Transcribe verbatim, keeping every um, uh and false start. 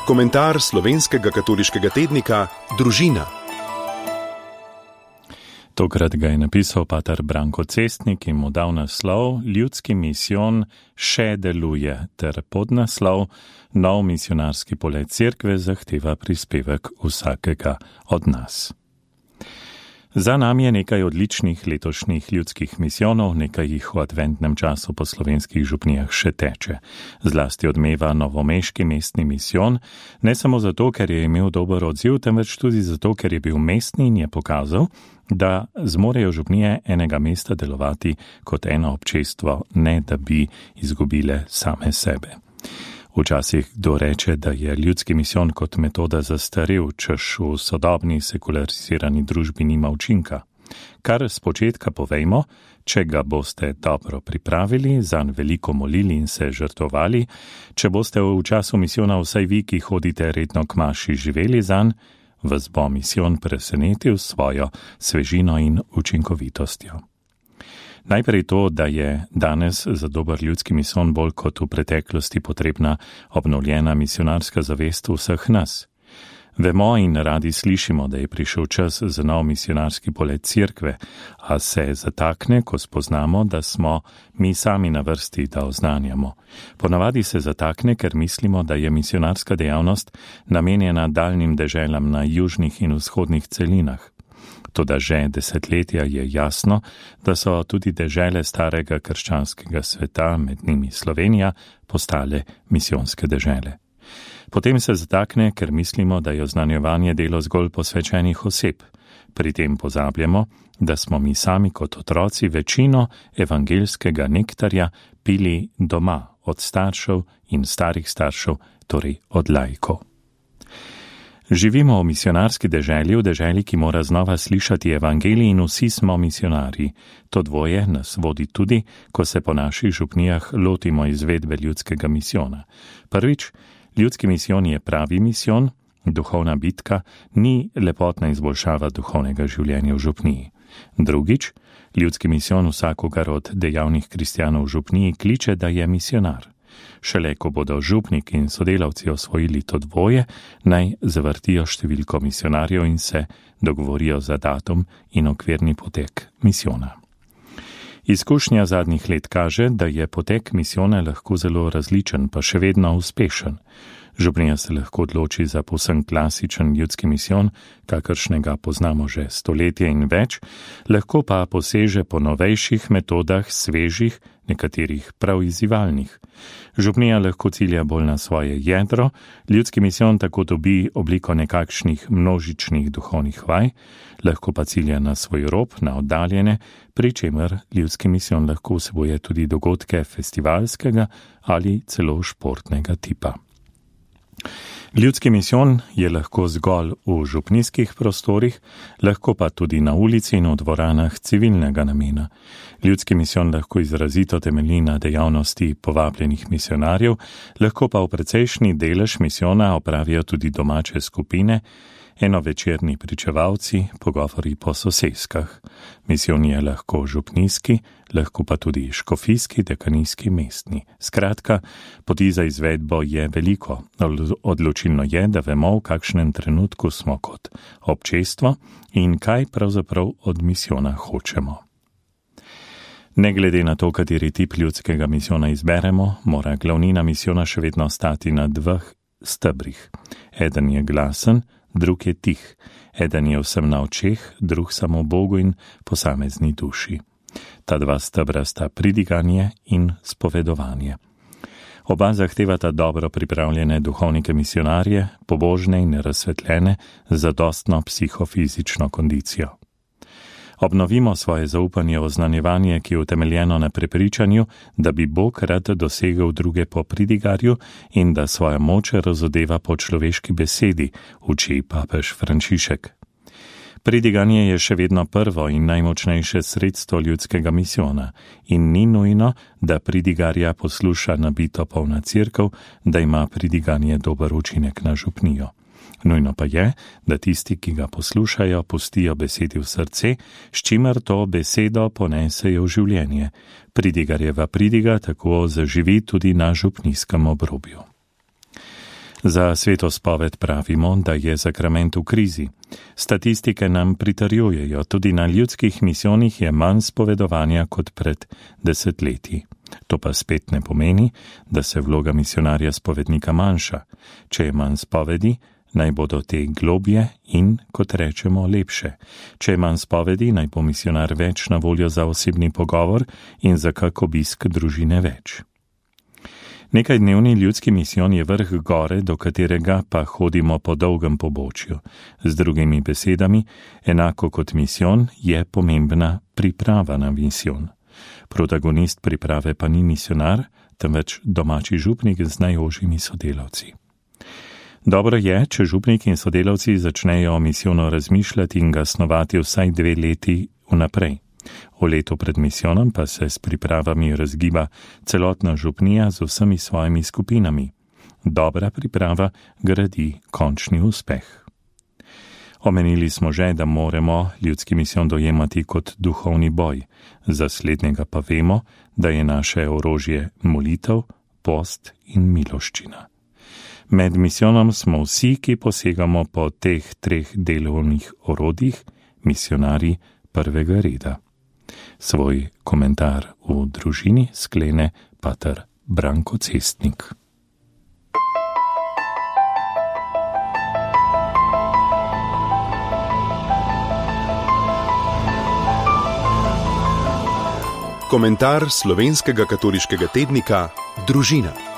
Komentar slovenskega katoliškega tednika Družina. Tokrat ga je napisal pater Branko Cestnik in mu dal naslov Ljudski misijon še deluje ter podnaslov Nov misionarski polet cerkve zahteva prispevek vsakega od nas. Za nami je nekaj odličnih letošnjih ljudskih misijonov, nekaj jih v adventnem času po slovenskih župnijah še teče. Zlasti odmeva novomeški mestni misijon, ne samo zato, ker je imel dober odziv, temveč tudi zato, ker je bil mestni in je pokazal, da zmorejo župnije enega mesta delovati kot eno občestvo, ne da bi izgubile same sebe. Včasih kdo reče, da je ljudski misijon kot metoda zastarel, češ v sodobni sekularizirani družbi nima učinka. Kar spočetka povejmo, če ga boste dobro pripravili, zanj veliko molili in se žrtvovali, če boste v času misijona vsaj vi, ki hodite redno k maši, živeli zanj, vas bo misijon presenetil svojo svežino in učinkovitostjo. Najprej to, da je danes za dober ljudski misijon bolj kot v preteklosti potrebna obnovljena misionarska zavest vseh nas. Vemo in radi slišimo, da je prišel čas za nov misionarski polet cerkve, a se zatakne, ko spoznamo, da smo mi sami na vrsti, da oznanjamo. Ponavadi se zatakne, ker mislimo, da je misionarska dejavnost namenjena daljnim deželam na južnih in vzhodnih celinah. Toda že desetletja je jasno, da so tudi dežele starega krščanskega sveta, med njimi Slovenija, postale misijonske dežele. Potem se zatakne, ker mislimo, da je oznanjevanje delo zgolj posvečenih oseb. Pri tem pozabljamo, da smo mi sami kot otroci večino evangeljskega nektarja pili doma od staršev in starih staršev, torej od laikov. Živimo v misionarski deželi, v deželi, ki mora znova slišati evangelij in vsi smo misionarji. To dvoje nas vodi tudi, ko se po naših župnijah lotimo izvedbe ljudskega misijona. Prvič, ljudski misijon je pravi misijon, duhovna bitka, ni lepotna izboljšava duhovnega življenja v župniji. Drugič, ljudski misijon vsakogar od dejavnih kristjanov v župniji kliče, da je misionar. Šele ko bodo župnik in sodelavci osvojili to dvoje, naj zavrtijo številko misionarjev in se dogovorijo za datum in okvirni potek misijona. Izkušnja zadnjih let kaže, da je potek misijona lahko zelo različen, pa še vedno uspešen. Župnija se lahko odloči za povsem klasičen ljudski misijon, kakršnega poznamo že stoletje in več, lahko pa poseže po novejših metodah, svežih, nekaterih prav izzivalnih. Župnija lahko cilja bolj na svoje jedro, ljudski misijon tako dobi obliko nekakšnih množičnih duhovnih vaj, lahko pa cilja na svoj rob, na oddaljene, pri čemer ljudski misijon lahko vsebuje tudi dogodke festivalskega ali celo športnega tipa. Ljudski misijon je lahko zgolj v župnijskih prostorih, lahko pa tudi na ulici in v dvoranah civilnega namena. Ljudski misijon lahko izrazito temelji na dejavnosti povabljenih misionarjev, lahko pa v precejšnji delež misijona opravijo tudi domače skupine, enovečerni pričevalci, pogovori po soseskah. Misijon je lahko župnijski, lahko pa tudi škofijski, dekanijski, mestni. Skratka, poti za izvedbo je veliko. Odločilno je, da vemo, v kakšnem trenutku smo kot občestvo in kaj pravzaprav od misijona hočemo. Ne glede na to, kateri tip ljudskega misijona izberemo, mora glavnina misijona še vedno stati na dveh stebrih. Eden je glasen, drug je tih. Eden je vsem na očeh, drug samo Bogu in posamezni duši. Ta dva stebra sta pridiganje in spovedovanje. Oba zahtevata dobro pripravljene duhovnike misionarje, pobožne in razsvetljene, z zadostno psihofizično kondicijo. Obnovimo svoje zaupanje v oznanjevanje, ki je utemeljeno na prepričanju, da bi Bog rad dosegel druge po pridigarju in da svoja moč razodeva po človeški besedi, uči papež Frančišek. Pridiganje je še vedno prvo in najmočnejše sredstvo ljudskega misijona in ni nujno, da pridigarja posluša nabito polna cerkev, da ima pridiganje dober učinek na župnijo. Nujno pa je, da tisti, ki ga poslušajo, pustijo besedi v srce, s čimer to besedo ponesejo v življenje. Pridigarjeva pridiga tako zaživi tudi na župnijskem obrobju. Za svetospoved pravimo, da je sakrament v krizi. Statistike nam pritrjujejo, tudi na ljudskih misijonih je manj spovedovanja kot pred desetletji. To pa spet ne pomeni, da se vloga misionarja spovednika manjša. Če je manj spovedi, naj bodo te globje in, kot rečemo, lepše. Če je manj spovedi, naj bo misionar več na voljo za osebni pogovor in za kak obisk družine več. Nekajdnevni ljudski misijon je vrh gore, do katerega pa hodimo po dolgem pobočju. Z drugimi besedami, enako kot misijon, je pomembna priprava na misijon. Protagonist priprave pa ni misionar, temveč domači župnik z najožjimi sodelavci. Dobro je, če župnik in sodelavci začnejo o misijono razmišljati in ga snovati vsaj dve leti vnaprej. O letu pred misijonom pa se s pripravami razgiba celotna župnija z vsemi svojimi skupinami. Dobra priprava gradi končni uspeh. Omenili smo že, da moramo ljudski misijon dojemati kot duhovni boj. Za slednjega pa vemo, da je naše orožje molitev, post in miloščina. Med misijonom smo vsi, ki posegamo po teh treh delovnih orodjih, misionarji prvega reda. Svoj komentar v družini sklene pater Branko Cestnik. Komentar slovenskega katoliškega tednika Družina.